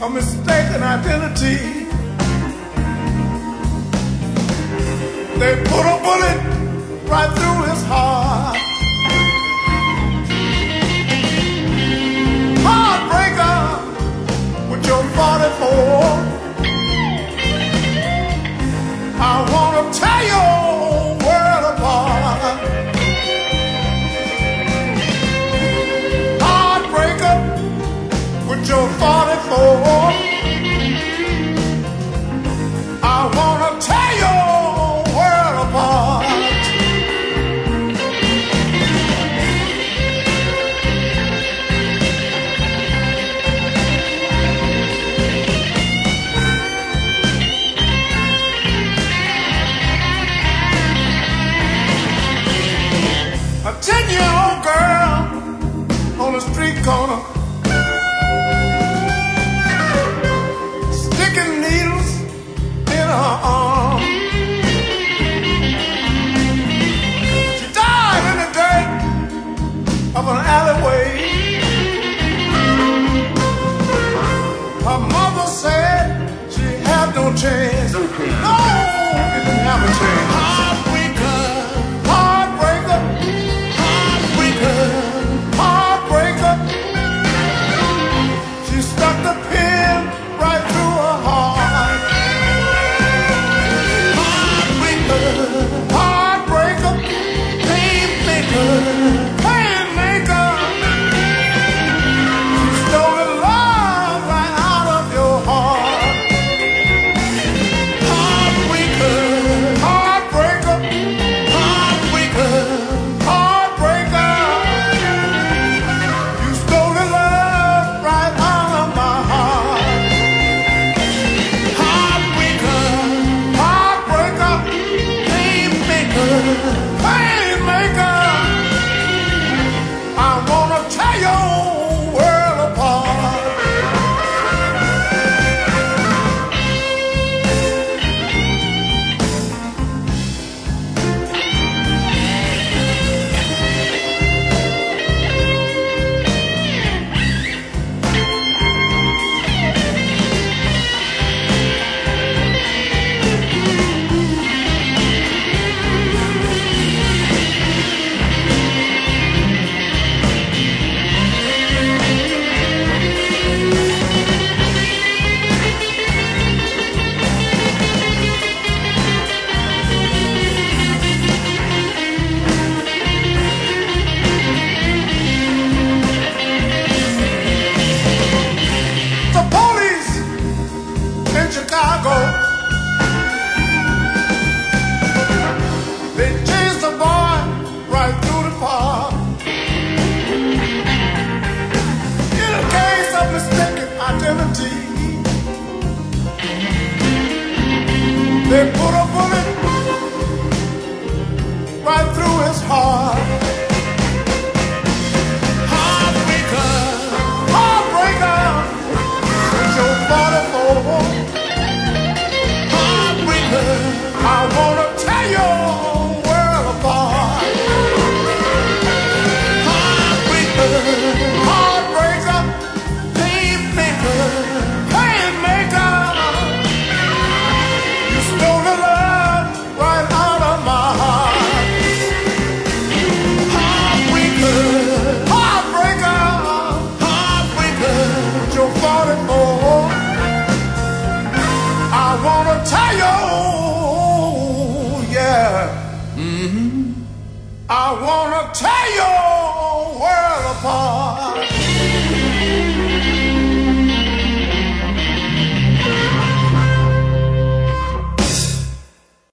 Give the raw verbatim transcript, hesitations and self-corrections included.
a mistaken identity. They put a bullet right through his heart. Heartbreaker with your forty-four. I wanna tear your world apart. Heartbreaker with your forty-four. I wanna tear your world apart. A ten-year-old girl on the street corner, sticking needles in her arm. She died in the dirt of an alleyway. Her mother said she had no chance. No, she didn't have a chance. Heartbreaker, heartbreaker, heartbreaker, heartbreaker. She stuck the pin right through her heart. Heartbreaker, heartbreaker, painmaker, painmaker. She stole the love right out of your heart. Heartbreaker, heartbreaker, heartbreaker, heartbreaker. You stole the love right out of my heart. Heartbreaker, heartbreaker, painmaker, painmaker. I wanna tear your world apart. The police in Chicago, they chased the boy right through the park. In a case of mistaken identity, they put a bullet right through his heart. Heartbreaker, heartbreaker, with your forty-four. Heartbreaker, I wanna tear your world apart. Heartbreaker, heartbreaker, painmaker, painmaker. You stole the love right out of my heart. Heartbreaker, heartbreaker, heartbreaker, with your forty-four. I wanna tear your, yeah. Mm-hmm. I wanna tear your world apart.